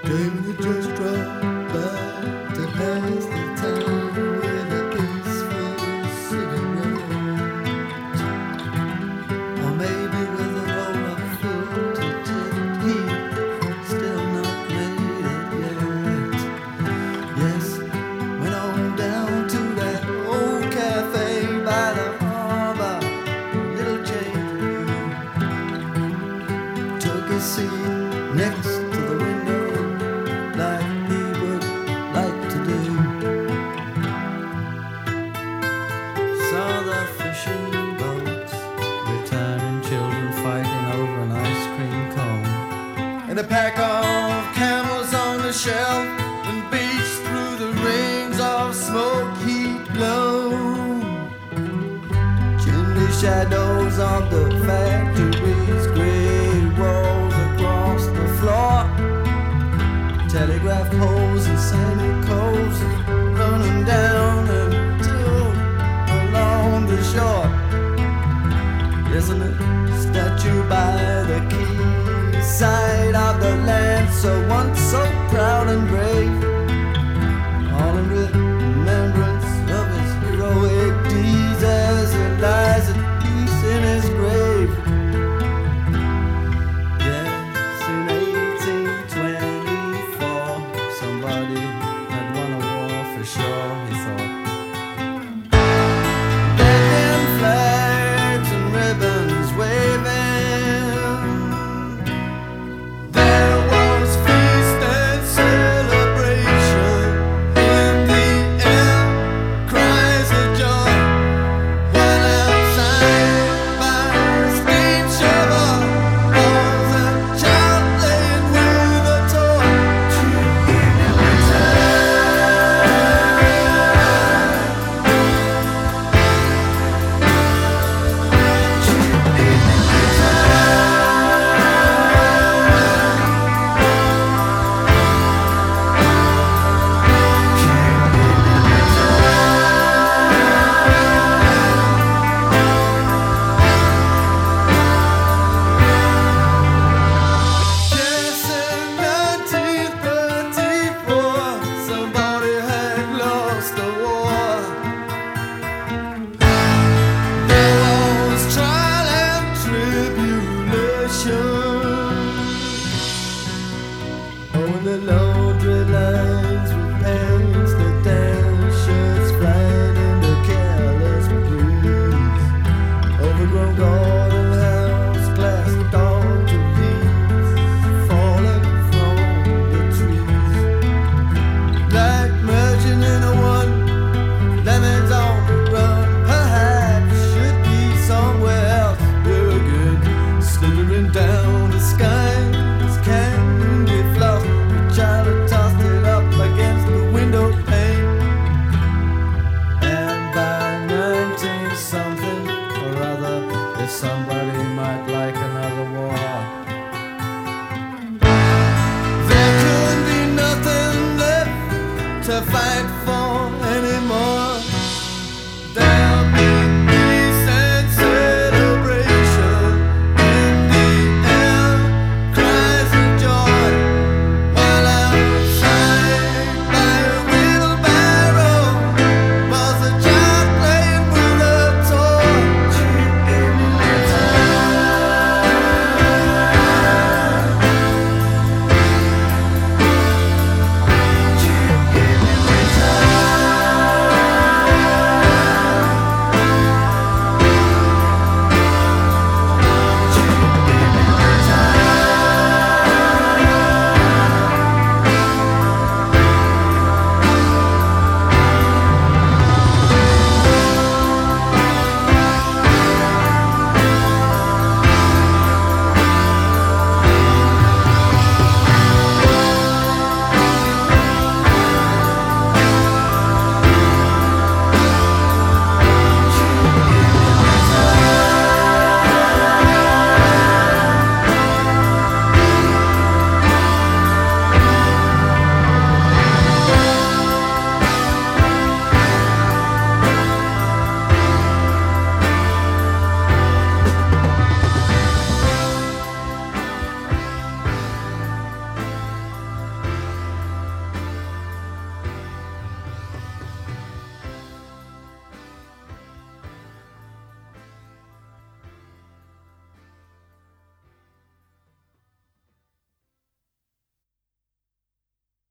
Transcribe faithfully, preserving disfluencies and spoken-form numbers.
Dreaming you just drove by to pass the time with a peaceful cigarette, or maybe with a roll of filtered heat, still not made it yet. Yes, went on down to that old cafe by the harbor, little change room. Took a seat next to the window like he would like to do. Saw the fishing boats, returning children fighting over an ice cream cone, and a pack of camels on the shelf, and beached through the rings of smoke he'd blown. Chimney shadows of the factories, grey walls across the floor, telegraph poles and sandy coves running down and to along the shore. Yes, and a statue by the quayside of the land, so once so proud and brave, all in remembrance of his heroic deeds as he lies at peace in his grave. Yes, in eighteen twenty-four, somebody had won a war for sure, he thought. Dead them flags and ribbons waving, there was feast and celebration in the air, cries of joy, while outside by the steam shovel was a child playing with a toy. Yes, in nineteen thirty-four, somebody had lost the war. There was trial and tribulation. Oh, and the Lord